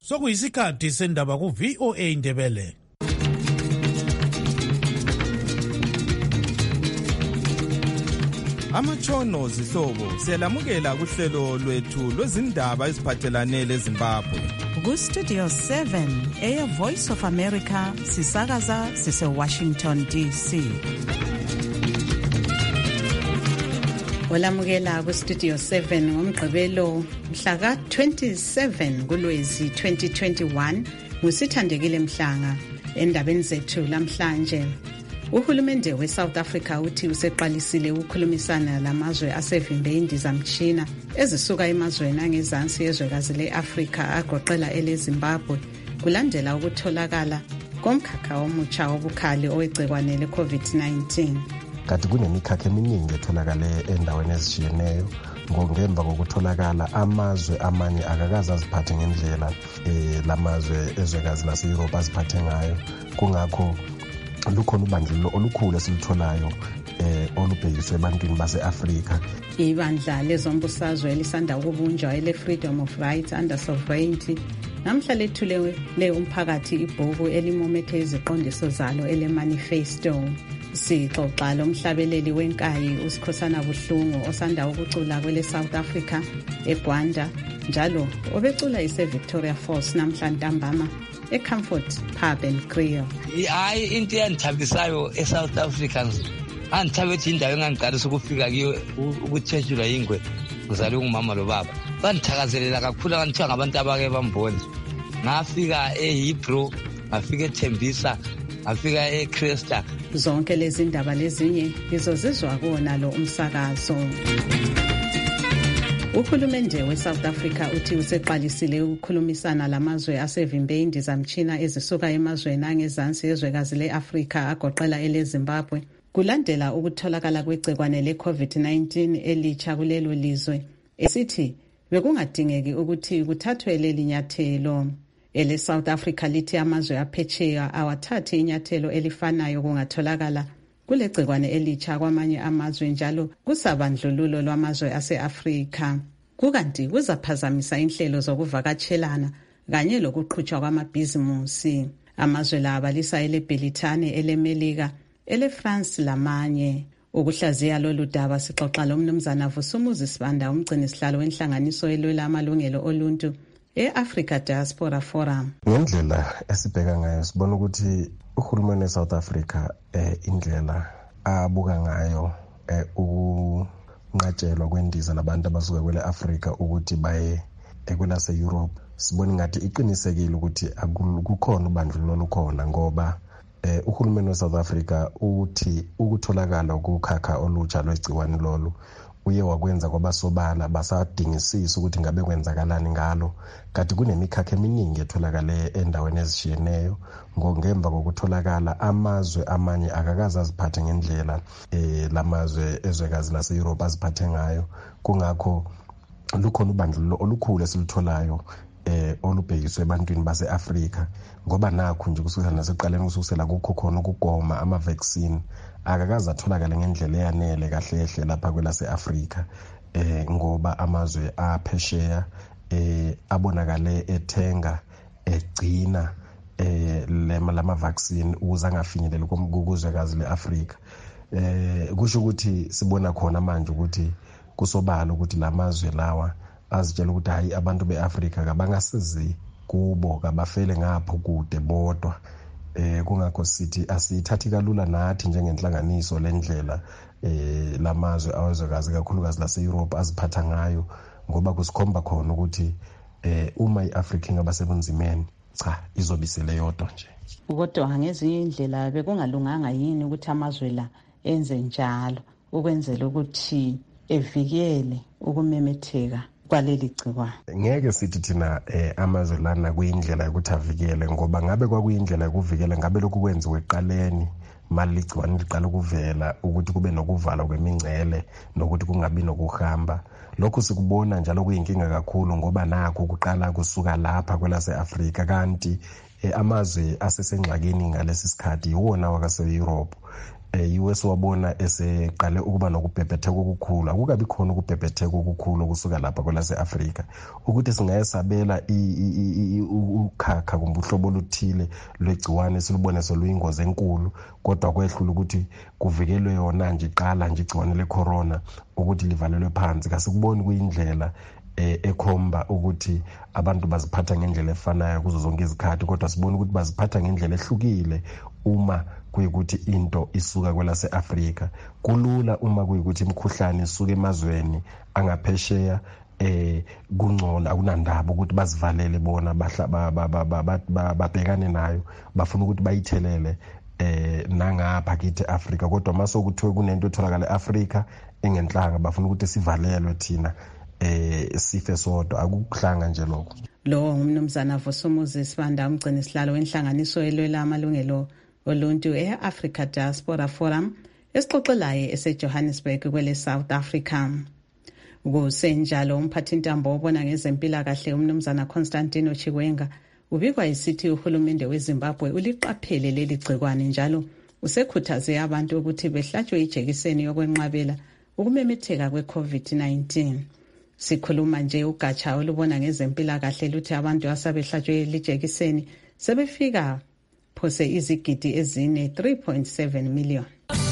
sokuyisikhathi sendaba ku-VOA Indebele. Amatshono zihlobo siyalamukela kuhlelo lwethu lwezindaba eziphathelane leZimbabwe. Ku-Studio 7 Air Voice of America sisakaza sise-Washington DC. Olamukela ku-Studio 7 ngomgqibelo mhla ka-27 kuLwezi 2021 ngusithandekile Mhlanga. Endabeni zethu lamhlanje, uhulumende we-South Africa uthi useqalisile ukukhulumisana lamazwe asevimbe indizamtshina ezisuka emazweni angezansi yezwekazi le-Afrika agoqela ele-Zimbabwe kulandela ukutholakala komkhakha omutsha wobukhali owegcikwane le-COVID-19. Kanti kunemikhakha eminingi etholakale endaweni ezishiyeneyo ngemva kokutholakala amazwe amanye akakaze aziphathe ngendlela lamazwe ezwekazi lase-Europe aziphathe ngayo. Kungakho lukhona ubandlululo olukhulu esilitholayo olubhekiswe ebantwini base-Afrika. Ibandla lezombusazwe elisanda ukubunjwa ele-Freedom of Rights Under Sovereignty namhla lethule umphakathi ibhuku elimomethe iziqondiso zalo ele-manifesto. Sixoxa lomhlabeleli wenkayi uSikhosana Buhlungu osanda ukucula kwele South Africa eGwanda njalo obecula ise-Victoria Falls namhla ntambama eComfort Pub and Grill. Hayi into eyandithabisayo eSouth Africans andithabethi indawo engangiqalisa ukufika kiyo ukuthetshulwa yingwe ngizale ungumama lo baba. Bandithakazelela kakhulu nganthiwa ngabantu abake bambona. Ngafika eHebrew, ngafika eThembisa, ngafika eChrista. Zonke lezi ndaba lezinye ngizozizwa kuona lo umsakazo. Uhulumende we-South Africa uthi useqalisile ukukhulumisana lamazwe asevimbe indizamtshina ezisuka emazweni angezansi yezwekazi le-Afrika agoqela ele-Zimbabwe kulandela ukutholakala kwegcikwane le-COVID-19 elitsha kulelo lizwe esithi bekungadingeki ukuthi kuthathwe leli nyathelo. Ele-South Africa lithi amazwe aphetsheya awathathi inyathelo elifanayo kungatholakala kulegcikwane elitsha kwamanye amazwe njalo kusabandlululo lwamazwe ase-Afrika. Kukanti kuzaphazamisa inhlelo zokuvakatshelana kanye lokuqhutshwa kwamabhizimusi. Amazwe la abalisa ele-Britane, ele-Melika, ele-France lamanye. Ukuhlaziya lolu daba sixoxa lomnumzana Vusumuzi Sibanda, umgcini sihlalo wenhlanganiso elwela amalungelo oluntu e-Africa Diaspora Forum. Ngendlela esibheka ngayo sibona ukuthi uhulumeni we-South Africa indlela abuka ngayo ukunqatshelwa kwendiza labantu abasuka kwele Africa ukuthi baye kwelase-Europe, sibona ngathi iqinisekile ukuthi kukhona ubandlululo olukhona ngoba uhulumeni we-South Africa uthi ukutholakala ukukhakha olutsha lwegciwane lolu uye wakwenza kwabasobala basadingisisa ukuthi ngabe kwenzakalani ngalo. Kanti kunemikhakha eminingi etholakale endaweni ezishiyeneyo ngemva kokutholakala amazwe amanye akakaze aziphathe ngendlela lamazwe ezwekazi lase-Europe aziphathe ngayo. Kungakho lukhona ubandlululo olukhulu esilitholayo olubhekiswe ebantwini base-Afrika ngoba nakho nje kusukela nasekuqaleni kusukela kukho khona ukugoma ama-vaccine akakaze atholakale ngendlela eyanele kahle lapha kwelase-Afrika ngoba amazwe aphesheya abonakale ethenga egcina lama-vaccine ukuze angafinyeleli kuzwekazi le-Afrika. Kusho ukuthi sibona khona manje ukuthi kusobala ukuthi lamazwe lawa azitshela ukuthi hayi abantu be-Afrika kabangasizi kubo kabafele ngapho kude bodwa. Kungakho sithi asithathi kalula nathi njengenhlanganiso lendlela lamazwe awezwekazi kakhulukazi lase-Europe aziphatha ngayo ngoba kusikhomba khona ukuthi uma i-Afrika ingabasebunzimeni cha izobisele yodwa nje. Kodwa ngezinye indlela bekungalunganga yini ukuthi amazwe la enze njalo ukwenzela ukuthi evikele ukumemetheka kwaleli gciwane? Ngeke sithi thina amazwe lana kuyindlela yokuthi avikele ngoba ngabe kwakuyindlela yokuvikela ngabe lokhu kwenziwe eqaleni mali ligciwane liqala ukuvela ukuthi kube nokuvala kwemingcele nokuthi kungabi nokuhamba. Lokhu sikubona njalo kuyinkinga kakhulu ngoba nakho kuqala kusuka lapha kwelase-Afrika kanti amazwe asesengxakini ngalesi sikhathi iwona wakase-Europe US wabona eseqale ukuba nokubhebhetheka okukhulu. Akukabi khona ukubhebhetheka okukhulu kusuka lapha kwelase-Afrika ukuthi singayesabela ukhakha kumbe uhlobo oluthile lwegciwane silubone seluyingozi enkulu, kodwa kwehlula ukuthi kuvikelwe yona nje iqala nje igciwane le-corona ukuthi livalelwe phansi. Kasikuboni kuyindlela ekhomba ukuthi abantu baziphatha ngendlela efanayo kuzo zonke izikhathi, kodwa sibona ukuthi baziphatha ngendlela ehlukile uma kuyikuthi into isuka kwelase-Afrika. Kulula uma kuyikuthi imkhuhlane isuka emazweni angaphesheya kungcono, akunandaba ukuthi bazivalele bona babhekane nayo, bafuna ukuthi bayithelele nangapha kithi Afrika. Kodwa mase kuthiwe kunento etholakala e-Afrika engenhlanga, bafuna ukuthi sivalelwe thina sife sodwa. Akukuhlanga nje lokho. Lo ngumnumzana Vusumuzi Sibanda, umgcini sihlalo wenhlanganiso elwela amalungelo oluntu e-Africa Diaspora Forum, esixoxelayo eseJohannesburg kwele South Africa. Kusenjalo umphathintambo obona ngezempilakahle umnumzana Constantino Chigwenga ubikwa isithi uhulumende weZimbabwe uliqaphele leli gcikwane njalo usekhuthaze abantu ukuthi behlatshwe ijekiseni yokwenqabela ukumemetheka kwe-COVID-19. Sikhuluma nje ugatsha olubona ngezempilakahle luthi abantu asebehlatshwe lijekiseni sebefika phose izigidi ezine 3.7 million.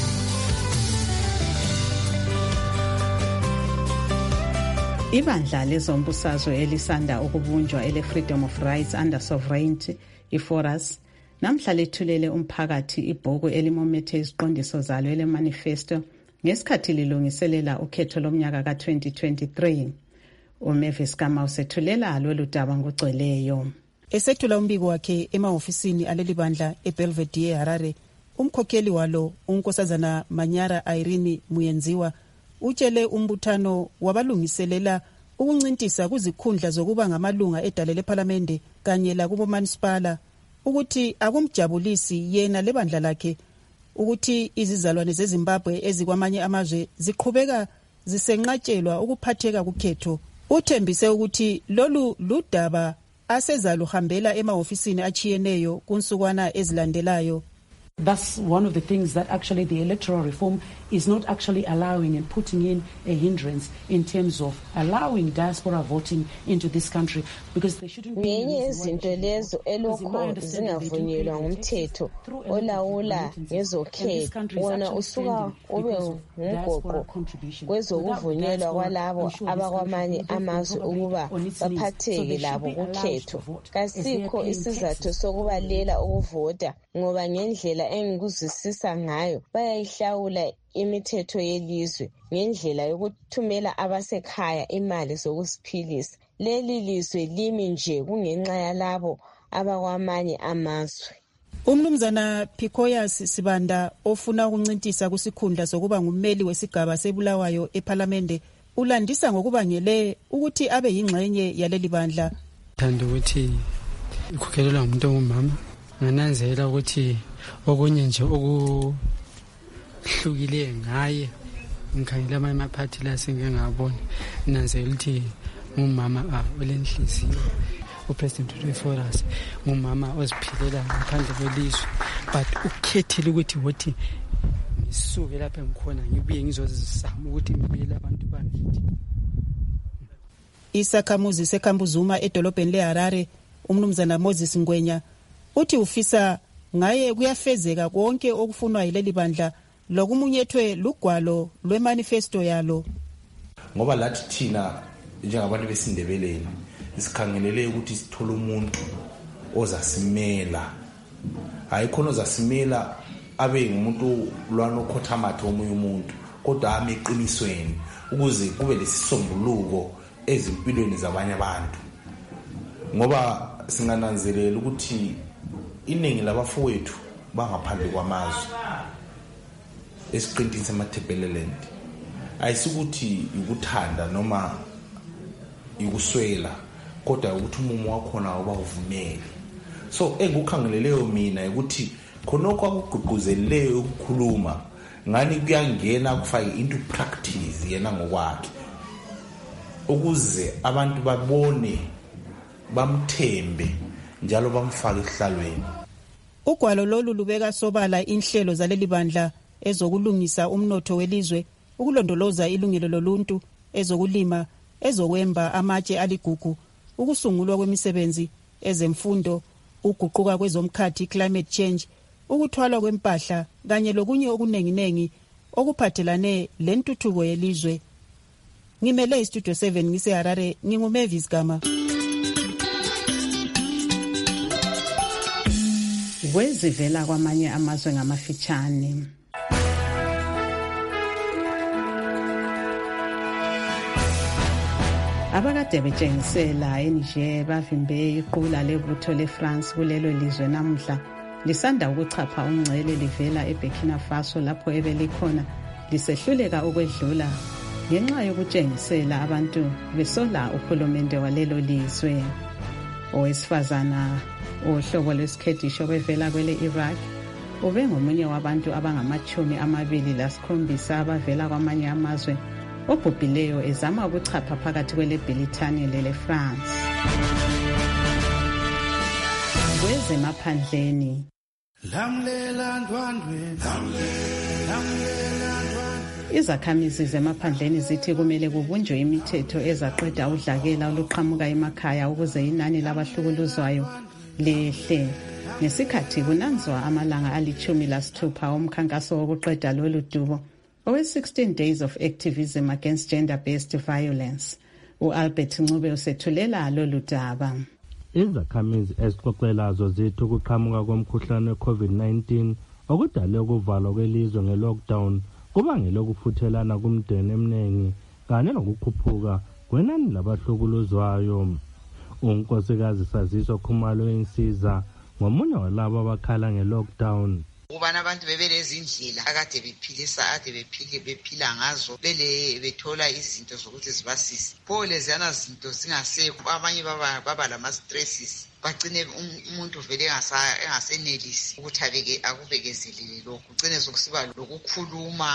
Ibandla lezombusazwe elisanda ukubunjwa ele-Freedom of Rights Under Sovereignty, iFORAS, namhla lethulele umphakathi ibhuku elimomethe iziqondiso zalo ele-manifesto ngesikhathi lilungiselela ukhetho lomnyaka ka-2023. uMavis Kama usethulela lolu daba ngogcweleyo. Esethula umbiko wakhe emahofisini aleli bandla eBelvedere Harare, umkhokheli walo uNkosazana Manyara Irene Muyenziwa utshele umbuthano wabalungiselela ukuncintisa kuzikhundla zokuba ngamalunga edale leParliament kanye lakubo municipal ukuthi akumjabulisi yena lebandla lakhe ukuthi izizalwane zeZimbabwe ezikwamanye amazwe ziqhubeka zisenqatshelwa ukuphatheka kukhetho. Uthembise ukuthi lolu ludaba asezaluhambela emahofisini achiyeneyo kunsukwana ezilandelayo. That's one of the things that actually the electoral reform is not actually allowing and putting in a hindrance in terms of allowing diaspora voting into this country, because they shouldn't be izinto lezo elokho zingavunyelwa ngumthetho olawula ngezokhetho wona usuka ube ngumgoqo kwezokuvunyelwa kwalabo abakwamanye amazwe ukuba baphatheke labo kukhetho. Kasikho isizathu sokubalela ukuvota ngoba ngendlela engikuzwisisa ngayo bayayihlawula imithetho yelizwe ngendlela yokuthumela abasekhaya imali zokusiphilisa. Leli lizwe limi nje kungenxa yalabo abakwamanye amazwe. Umnumzana Pikoyas Sibanda ofuna ukuncintisa kusikhundla sokuba ngummeli wesigaba sebulawayo eParliament ulandisa ngokubangele ukuthi abe yingxenye yaleli bandla. Thanda ukuthi ikhokhelelwa umuntu ongumama, ngananzela ukuthi okunye nje okuhlukile ngaye ngikhangela amaphathi la sengengabona nanzela ukuthi ngumama olenhliziyo. uPresident weFORAS ngumama oziphilela ngaphandle kwelizwe, but ukhethile ukuthi wothi ngisuke lapha ngikhona ngibuye ngizozizama ukuthi ngibuyele abantu bakithi. Isakhamuzi seKambuzuma edolobheni leHarare umnumzana Moses Ngwenya uthi ufisa ngaye kuyafezeka konke okufunwa yileli bandla lokumunyethwe lugwalo lwemanifesto yalo. Ngoba lathi thina njengabantu besindebeleni isikhangelele ukuthi sithole umuntu ozasimela, hayi khona ozasimela abe ngumuntu lwana okhothamatha omunye umuntu, kodwa ame eqinisweni ukuze kube lesisombuluko ezimpilweni zabanye abantu. Ngoba singananzelela ukuthi iningi labafowethu bangaphandle kwamazwe esiqintini semaThebeleland ayisukuthi ukuthanda noma ikuswela, kodwa ukuthi umumo wakhona awubavumeli. So engikukhangeleleyo mina ukuthi khonokho akugqugquzeleleyo ukukhuluma ngani kuyangena kufake into practice yena ngokwakhe ukuze abantu babone bamthembe njalo bamfake ehlalweni. Ugwalo lolu lubeka sobala inhlelo zaleli bandla ezokulungisa umnotho welizwe, ukulondoloza ilungelo loluntu, ezokulima, ezokwemba amatshe aligugu, ukusungulwa kwemisebenzi, ezemfundo, uguquka kwezomkhathi climate change, ukuthwalwa kwempahla kanye lokunye okuningi okuphathelane lentuthuko yelizwe. Ngimele istudio 7 ngiseHarare, nginguMavis Gama. Kwezivela kwamanye amazwe ngamafitshane. Abakade betshengisela eNiger bavimbe iqula lebutho leFrance kulelo lizwe namuhla lisanda ukuchapha umngcele livela eBurkina Faso lapho ebelikhona lisehluleka ukwedlula ngenxa yokutshengisela abantu besola uhulumende walelo lizwe. Owesifazana ohlobo lwesikhethisho bevela kwele Iraq ube ngomunye wabantu abangama-27 abavela kwamanye amazwe obhubhileyo ezama ukuchapha phakathi kwele Britane lele France. Kwezemaphandleni izakhamizi zemaphandleni zithi kumele kubunjwe imithetho ezaqeda udlakela oluqhamuka emakhaya ukuze inani labahlukuluzwayo lehle. Ngesikhathi kunanzwa amalanga ali-16 omkhankaso wokuqeda lolu dubo owe-16 days of activism against gender-based violence. U-Albert Ncube usethulela lolu daba. Izakhamizi ezixoxelazo zithi ukuqhamuka komkhuhlane we-COVID-19 okudale ukuvalwa kwelizwe nge-lockdown kubangele ukufuthelana kumndeni eminingi kanye nokukhuphuka kwenani labahlukuluzwayo. Unkosikazi Saziso Khumalo Insiza ngomunye walabo abakhala nge-lockdown. Ukubana abantu bebelezindlela akade bephila ngazo bethola izinto zokuthi zibasize. Pho leziyana zinto zingasekho, abanye baba lama-stresses, bagcine umuntu vele engasenelisi ukuthi akubekezelele lokhu. Kugcine sokusiba lokukhuluma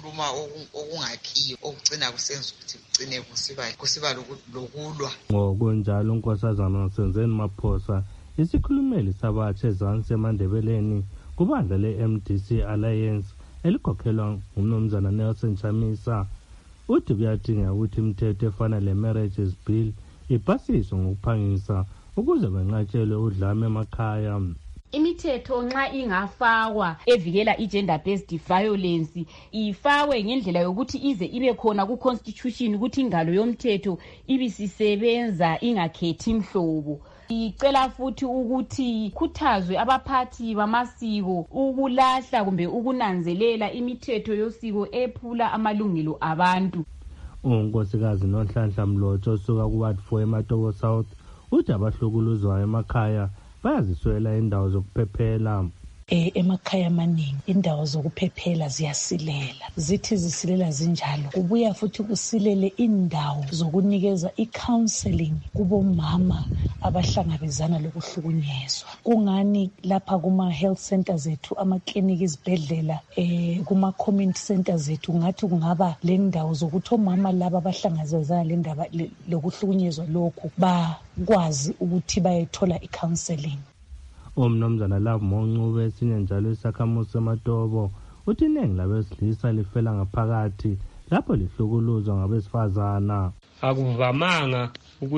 okungakhiyo okugcina kusenza ukuthi kugcine kusiba lokulwa. Ngokunjalo unkosazana Senzeni Maphosa, isikhulumeli sabatsha ezansi eMandebeleni kubandla le-MDC Alliance elikhokhelwa ngumnumzana Nelson Chamisa, uthi kuyadingeka ukuthi imithetho efana le-Marriages Bill ipasiswe ngokuphangisa ukuze kwenqatshelwe udlame emakhaya. Imithetho nxa ingafakwa evikela i-gender-based violence ifakwe ngendlela yokuthi ize ibe khona ku-constitution ukuthi ingalo yomthetho ibisisebenza ingakhethi mhlobo. Icela futhi ukuthi khuthazwe abaphathi bamasiko ukulahla kumbe ukunanzelela imithetho yosiko ephula amalungelo abantu. Unkosikazi Nonhlanhla Mlotsho osuka kuWard 4 eMatobo South uthi abahlukuluzwayo emakhaya bayaziswela indawo zokuphephela. Emakhaya amaningi indawo zokuphephela ziyasilela, zithi zisilela zinjalo kubuya futhi kusilele indawo zokunikeza i-counseling kubomama abahlangabezana lokuhlukunyezwa. Kungani lapha kuma-health centers ethu, amakliniki, izibhedlela, kuma-community centers ethu ngathi kungaba le ndawo zokuthi omama laba abahlangabezana le ndaba lokuhlukunyezwa lokhu bakwazi ukuthi bayethola i-counseling. Umnumzana Love Moncube esinye njalo isakhamuzi seMatobo uthi iningi labesilisa lifela ngaphakathi lapho lihlukuluzwa ngabesifazana. Akuvamanga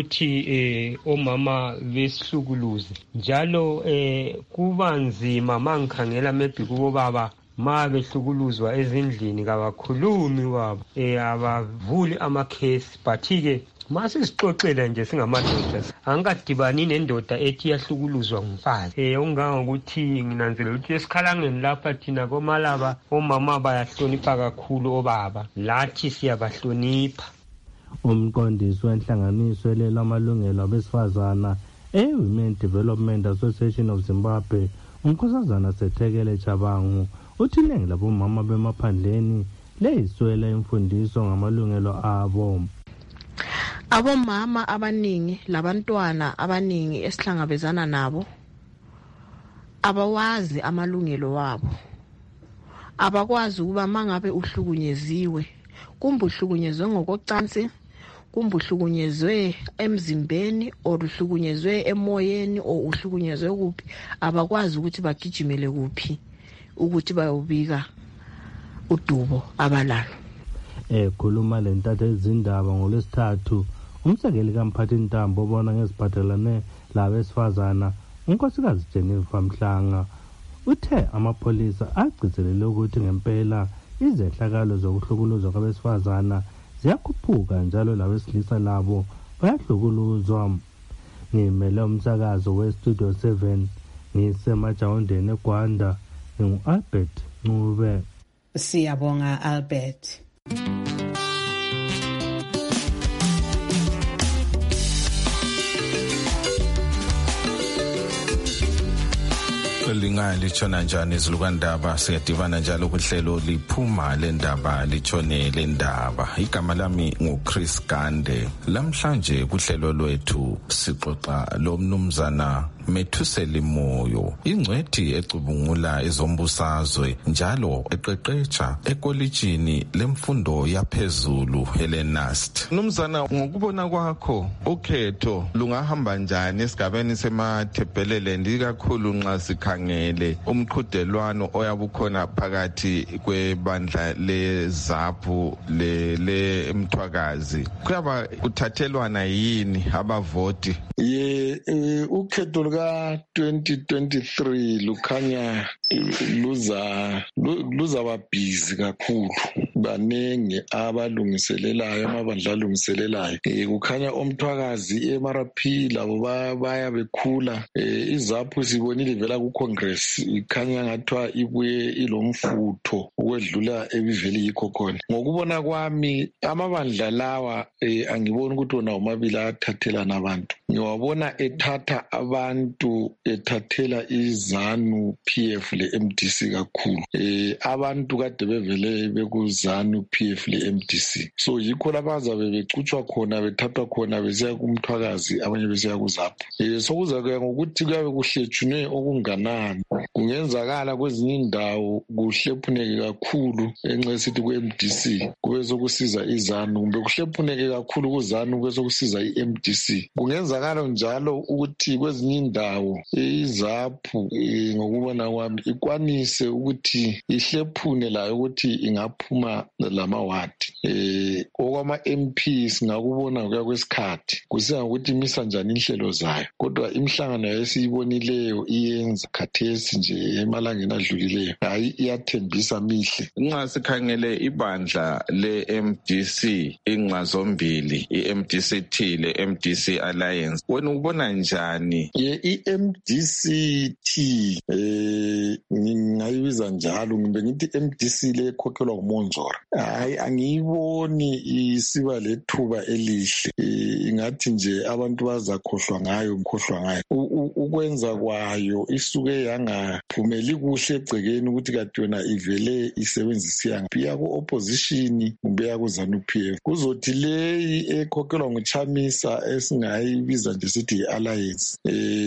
ukuthi omama besihlukuluze njalo kuba nzima mangikhangela maybe kubo baba ma behlukuluzwa ezindlini kabakhulumi wabo abavuli amakhesi but-ke masisixoxela nje singamadoda angikadibani nendoda ethi yahlukuluzwa ngumfazi. Okungangokuthi nginanzela ukuthi esikhalangeni lapha thina komalaba omama bayahlonipha kakhulu obaba, lathi siyabahlonipha. Umqondisi wenhlanganiso elwela amalungelo abesifazana Women Development Association of Zimbabwe, unkosazana Sethekele Chabangu, uthi iningi labomama bemaphandleni leyiswela imfundiso ngamalungelo abo. Abomama abaningi labantwana abaningi esihlangabezana nabo abawazi amalungelo wabo, abakwazi ukuba mangabe uhlukunyeziwe, kumbe uhlukunyezwe ngokocansi, kumbe uhlukunyezwe emzimbeni or uhlukunyezwe emoyeni or uhlukunyezwe kuphi, abakwazi ukuthi bagijimele kuphi ukuthi bayobika udubo abalalo. Khuluma lentatha izindaba ngolwesithathu umsekeli kaMphathintambo obona ngeziphathelane labesifazana unkosikazi Jennifer Mhlanga uthe amapholisa agcizelele ukuthi ngempela izehlakalo zokuhlukuluzwa kwabesifazana ziyakhuphuka njalo labesilisa labo bayahlukuluzwa. Ngimele umsakazo weStudio 7 ngisemajawundeni eGwanda ngingu-Albert Ncube. Siyabonga Albert. Linga lichona njani izilukandaba siyadivana njalo kuhlelo liphuma lendaba lichone lendaba. Igama lami nguChris Gande. Lamhlanje kuhlelo lwethu sixoxa lomnumzana Methuseli Moyo, ingcwethi ecubungula ezombusazwe njalo eqeqetsha ekolijini lemfundo yaphezulu eLenast. Mnumzana, ngokubona kwakho ukhetho lungahamba njani esigabeni semaThebelele ikakhulu nxa sikhangele umqhudelwano oyabukhona phakathi kwebandla leZAPU le Mthwakazi? Kuyaba kuthathelwana yini abavoti? Ukhetho luka 2023 lukhanya luzaba busy kakhulu. Banenge abalungiselelayo, amabandla alungiselelayo. Kukhanya oMthwakazi eMRP labo baya bekhula. iZAPU sibonile vela ku Congress ikhanya ngathiwa ibuye ilomfutho ukwedlula ebiveli yikho khona. Ngokubona kwami amabandla lawa angiboni ukuthi wona omabili athathelana abantu. Ngiwabona ethatha abantu ethathela iZANU PF le MDC kakhulu. Abantu kade bevele bekuZANU PF le MDC. So yikho labazabe becutshwa khona bethathwa khona besiya kuMthwakazi abanye besiya kuZAPU. Sokuza kuya ngokuthi kuyabe kuhletshunwe okunganani. Kungenzakala kwezinye indawo kuhlephuneke kakhulu enxa sithi ku-MDC kube sokusiza iZANU, kumbe kuhlephuneke kakhulu kuZANU kube sokusiza iMDC. Kungenzakala njalo ukuthi kwezinye indawo iZAPU ngokubona kwami ikwanise ukuthi ihlephune layo ukuthi ingaphuma lamawadi. Okwama MP singakubona kuya kwesikhathi kusiya ngokuthi imisa njani inhlelo zayo, kodwa imihlangano esiyibonileyo iyenza khathesi nje emalangeni adlulileyo hayi iyathembisa mihle. Nxa sikhangele ibandla le-MDC inxa zombili, i-MDC-T le-MDC Alliance, wena ubona njani? I-MDC-T ngingayibiza njalo, ngibe ngithi MDC le ekhokhelwa nguMonzora hayi angiyiboni isiba lethuba elihle. Ingathi nje abantu bazakhohlwa ngayo. Ukwenza kwayo isuke yangaphumeli kuhle egcekeni ukuthi kade yona ivele isebenzisa iya ku-opposition kumbe ya kuZANU PF. Kuzothi leyi ekhokhelwa nguChamisa esingayibiza nje sithi i-Alliance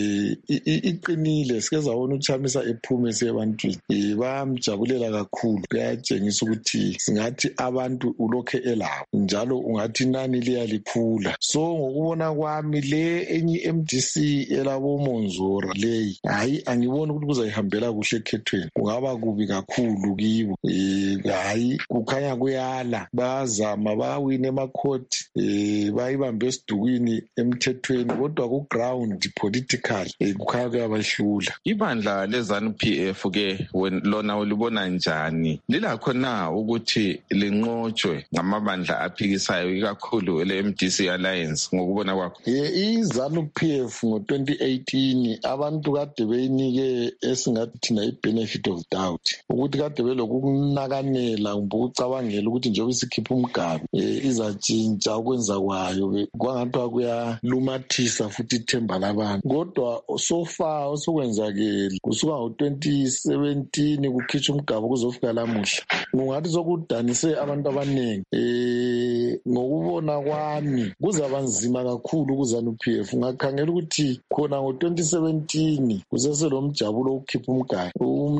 iqinile. Sikezabona uChamisa ephume sebantwini bayamjabulela kakhulu. Kuyatshengisa ukuthi singathi abantu ulokhe elabo njalo ungathi nani liyalikhula. So ngokubona kwami le enye MDC elaboMonzora leyi hayi angiboni ukuthi kuzayihambela kuhle ekhethweni, kungaba kubi kakhulu kibo. Hayi kukhanya kuyala, bazama bawine emakhoti bayibambe esidukwini emthethweni, kodwa ku-ground political kukhanya kuyabahlula. Ibandla leZANU PF ke lona ulibona njani? Lilakho na ukuthi linqotshwe ngamabandla aphikisayo ikakhulu le-MDC Alliance ngokubona kwakho? iZANU PF ngo-2018 abantu kade beyinike esingathi thina i-benefit of doubt ukuthi kade belokunakanela kumbe ukucabangela ukuthi njengoba isikhipha umgabi izatshintsha ukwenza kwayo, kwangathiwa kuyalumathisa futhi ithemba labantu. Kodwa so far osokwenzakele kusuka ngo-2017 kukhitshwa umgabo kuzofika lamuhla, kungathi sokudanise abantu abaningi. Ngokubona kwami kuzaba nzima kakhulu kuZANU PF. Ngakhangela ukuthi khona ngo-2017 kuseselomjabulo ukukhipha umgabo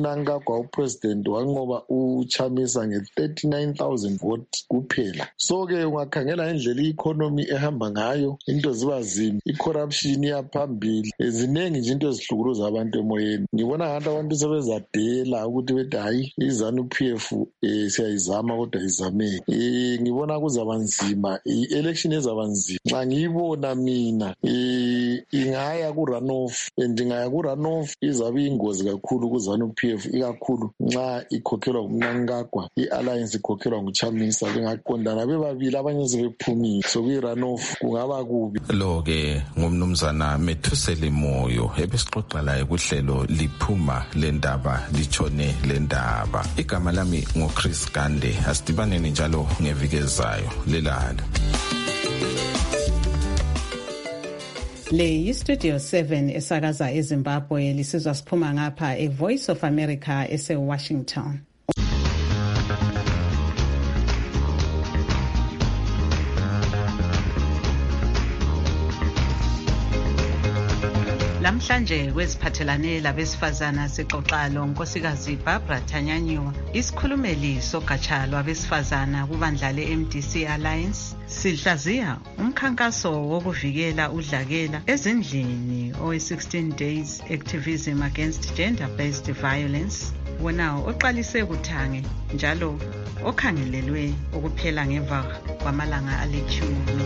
Mnangagwa upresident wanqoba uChamisa nge-39,000 votes kuphela. So ke ungakhangela indlela i-economy ehamba ngayo, into ziba zimbi, i-corruption iyaphambili, eziningi nje into ezihlukuluza abantu emoyeni. Ngibona ngathi abantu sebezadela ukuthi bethi hayi iZANU-PF siyayizama kodwa izameke. Ngibona kuzaba nzima, i-election ezaba nzima. Nxa ngiyibona mina ingaya ku-runoff, and ingaya ku-runoff izabe ingozi kakhulu kuZANU-PF, ikakhulu nxa ikhokhelwa nguMnangagwa, i-alliance ikhokhelwa nguChamisa, bengaqondana bebabili abanye sebephumile, so kuyi-runoff kungaba kubi. Lo-ke ngumnumzana Methuseli Moyo ebesixoxa laye kuhlelo liphuma lendaba litshone lendaba. Igama lami ngoChris Gande, asidibaneni njalo ngeviki ezayo. Lelala. Le yi-Studio 7 esakaza eZimbabwe, lisizwa siphuma ngapha eVoice of America ese-Washington. Lamhlanje kweziphathelane labesifazana sixoxa lonkosikazi Barbara Thanyanyiwa, isikhulumeli sogatsha lwabesifazana kubandla le-MDC Alliance. Sihlaziya umkhankaso wokuvikela udlakela ezindlini owe-16 days activism against gender-based violence, wona oqalise kuthange njalo okhangelelwe ukuphela ngemva kwamalanga alithumi.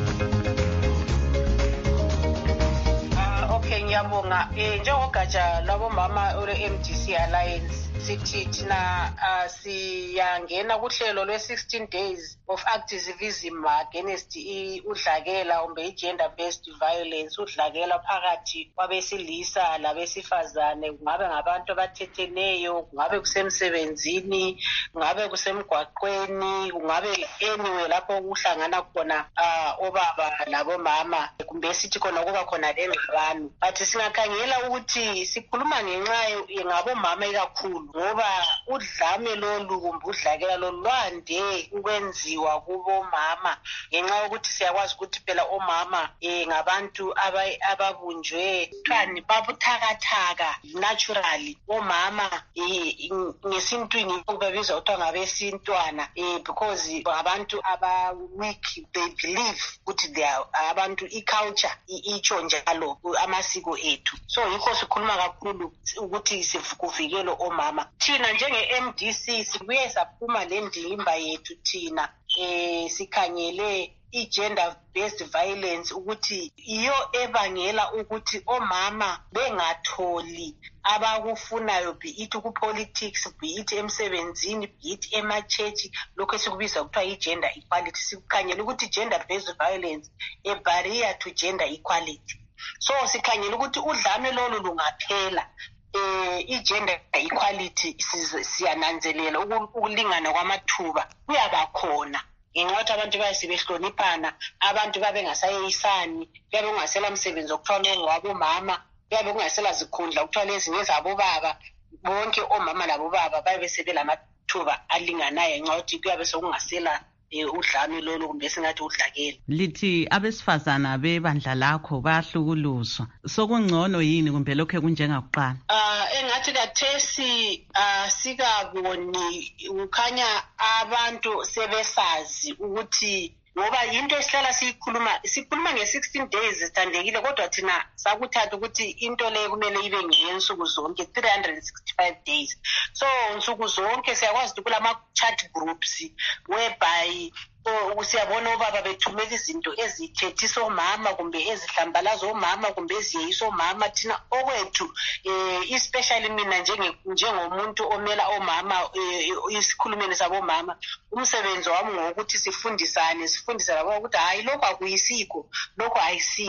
Ngiyabonga njengogatsha lwabomama ole-MDC Alliance sithi thina siyangena kuhlelo lwe-16 days of activism against udlakela kumbe i-gender-based violence, udlakela phakathi kwabesilisa labesifazane, kungabe ngabantu abathetheneyo, kungabe kusemsebenzini, kungabe kusemgwaqweni, kungabe anywhere lapho kuhlangana khona obaba labomama, kumbe sithi khona kuba khona lengxabano. But singakhangela ukuthi sikhuluma ngenxa ngabomama ikakhulu, ngoba udlame lolu kumbe udlakela lolu lwande ukwenziwa kubomama ngenxa yokuthi siyakwazi ukuthi phela omama ngabantu ababunjwe kani babuthakathaka naturally. Omama ngesintwini babizwa kuthiwa ngabesintwana because abantu aba-weak, they believe ukuthi they are abantu, i-culture itsho njalo amasiko ethu. So yikho sikhuluma kakhulu ukuthi kuvikele omama. Thina njenge-MDC sibuye saphuma le ndimba yethu thina sikhangele i-gender-based violence ukuthi iyo ebangela ukuthi omama bengatholi abakufunayo, be it ku-politics, be it emsebenzini, be it ema-church, lokho esikubiza kuthiwa i-gender equality. Sikhangele ukuthi gender-based violence a barrier to gender equality. So sikhangele ukuthi udlame lolu lungaphela, i-gender equality siyananzelela ukulingana kwamathuba kuyabakhona. Ngenxa yokuthi abantu bayasibehloniphana, abantu babengasayeyisani, kuyabe kungasela msebenzi okuthiwa ngowabomama, kuyabe kungasela zikhundla okuthiwa lezi ngezabobaba. Bonke omama labobaba bayabe sebelamathuba alinganayo ngenxa yokuthi kuyabe sekungasela udlame lolu kumbe singathi udlakela. Lithi abesifazana bebandla lakho bayahlukuluzwa, sokungcono yini kumbe lokho kunjengakuqala? Engathi kathesi sikaboni, ukhanya abantu sebesazi ukuthi, ngoba into esihlala sikhuluma nge-16 days zithandekile, kodwa thina sakuthatha ukuthi into leyo kumele ibe ngeyensuku zonke, 365 days. So nsuku zonke siyakwazi ukuthi kulama-chat groups whereby siyabona obaba bethumela izinto ezithethisa omama kumbe ezihlambalaza omama kumbe eziyeyisa omama. Thina okwethu especially mina njengomuntu omela omama isikhulumeni sabomama, umsebenzi wami ngokuthi sifundise labo ukuthi hayi lokho akuyisikho, lokho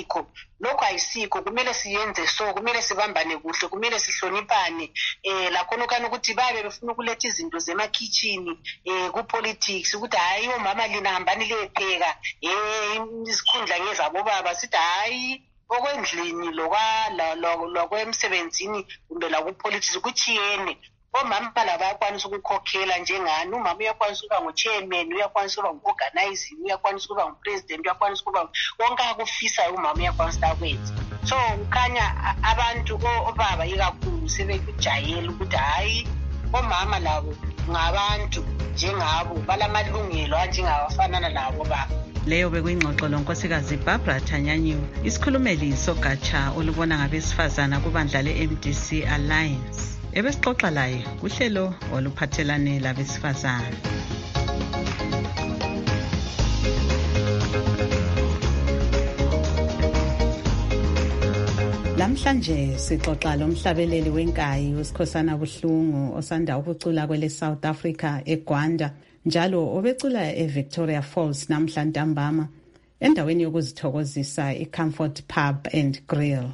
ayisikho, kumele siyenze so, kumele sibambane kuhle, kumele sihloniphane. Lakhonokani ukuthi babe befuna ukuletha izinto zemakhitshini ku-politics ukuthi hayi omama lina hambani liyepheka izikhundla ngezabobaba, sithi hayi okwendlini lokwemsebenzini kumbe laku-politics kuchiyene. Omama laba bayakwanisa ukukhokhela njengani. Umama uyakwanisa ukuba ngu-chairman, uyakwanisa ukuba ngu-organizing, uyakwanisa ukuba ngu-president, uyakwanisa ukuba konke akufisayo umama uyakwanisa akwenza. So kukhanya abantu obaba ikakhulu sebekujayela ukuthi hayi omama labo ngabantu njengabo balamalungelo anjengawafanana nabo baba. Leyo bekuyingxoxo lonkosikazi Barbara Thanyanyiwe, isikhulumeli sogatsha olubona ngabesifazana kubandla le-MDC Alliance. Ebesixoxa laye kuhlelo oluphathelane labesifazana. Namhlanje sixoxa lomhlabeleli wenkayi uSikhosana Buhlungu osanda ukucula kwele South Africa eGwanda njalo obecula eVictoria Falls namhla ntambama endaweni yokuzithokozisa iComfort Pub and Grill.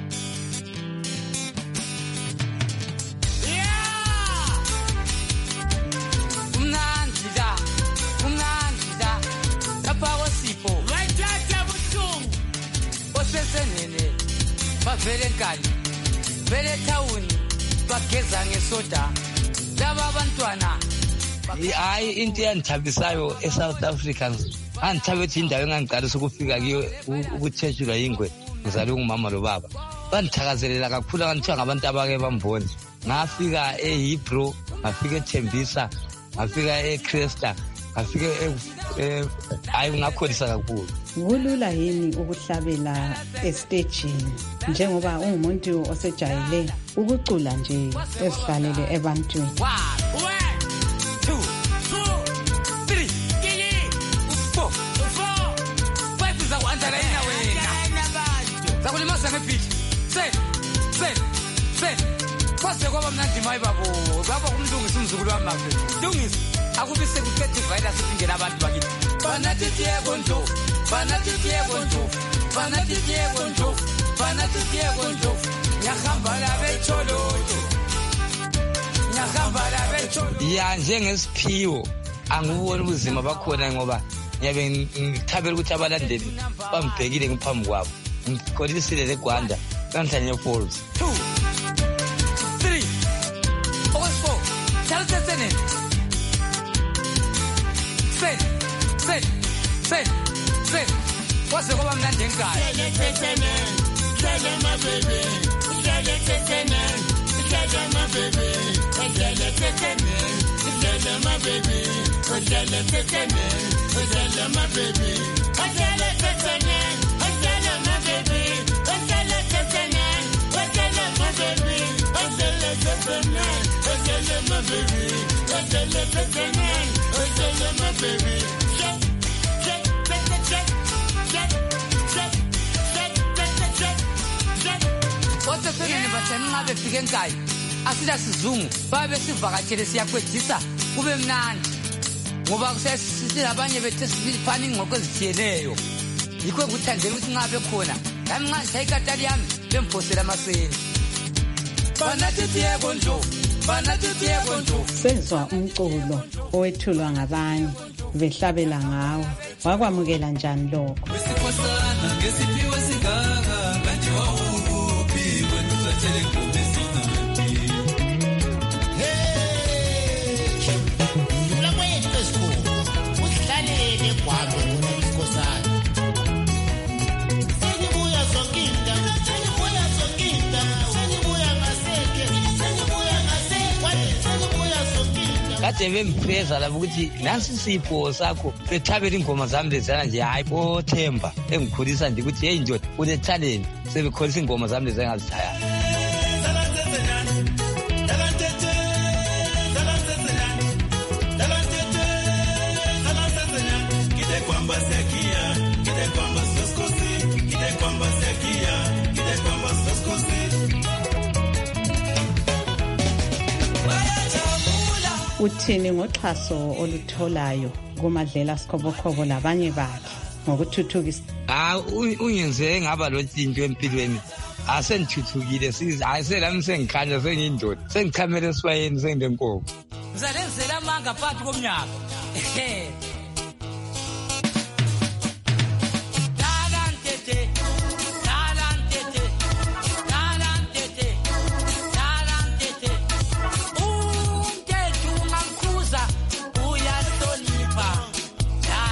Vele nkani vele town bageza ngesoda laba abantwana hayi into yandithabisayo eSouth Africa angithabethi indawo engangiqalisa ukufika kiyo ukuthejulwa ingwe ngizalwe ngumama lo baba bandithakazelela kakhulu nganthiwa ngabantu abake bambona ngafika eHebrew ngafika eThembisa ngafika eCresta ngafika hayi ngakholisa kakhulu. Kulula yini ukuhlabela estagini njengoba ungumuntu osejayele ukucula nje esihlalele ebantwini? 1 2 3 4 5 zakwanda la ina wena zakulimasa ngebeat set kwase kwaba mnandi mayi babo baba kumlungisa umzukulu wami mabe lungisa akubise kukhethe virus singena abantu bakithi banathiye konto banathiye konto nyahamba la becholo ya njengesiphiwo angubona ubuzima bakhona ngoba ngiyabe ngithabela ukuthi abalandeli bambhekile ngiphambi kwabo ngikholisile leGwanda kanhlanye Falls 2 3 4 Charles Sen what's the woman landing guy my baby Wathepheleni bathani ngabe fike nkayi asida sizungu babe sivakatshele siyakwedisa kube mnandi ngoba kusesizabanye bethe sifana ingqoqo ezithiyeneyo yikho ukuthandela ukuthi ngabe khona nami nxa sayikatali yami bemphosela amaseni banathiye konto. Sezwa umculo owethulwa ngabanye behlabela ngawo wakwamukela njani lokho? Wesikhosana ngesiphiwo singaka kanje wawuphi wena uzatshele ngome sinati la kwethu esikhulu uhlalele kwabo wesikhosana sengibuya zonkinda kade bempreza labo ukuthi nansi sipho sakho bethabela ingoma zami lezana nje hayi boThemba engikhulisa nje ukuthi hey ndoda une talent sebekholisa ingoma zami lezana ngazithaya Uthini ngoxhaso olutholayo kumadlela Sikhobokhobo labanye bakhe ngokuthuthukisa? Unyenze ngaba lo ntinto empilweni asengithuthukile ayiselami sengikhanya sengiyindoda sengichamele esibayeni sengilenkomo ngizalenzela amanga phakathi komnyaka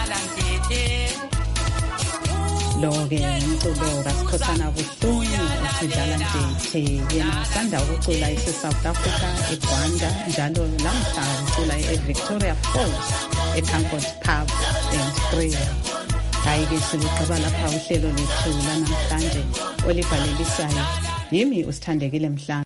Lo-ke umculo kaSikhosana Buhlungu Sidlala Ndethe yena usanda ukucula ese-South Africa, eGwanda, njalo lamhla ucula eVictoria Falls, eConcord Pub and Grill. Hayi-ke siligqiba lapha uhlelo lethu lanamhlanje olibhalelisayo yimi uSithandekile Mhlanga.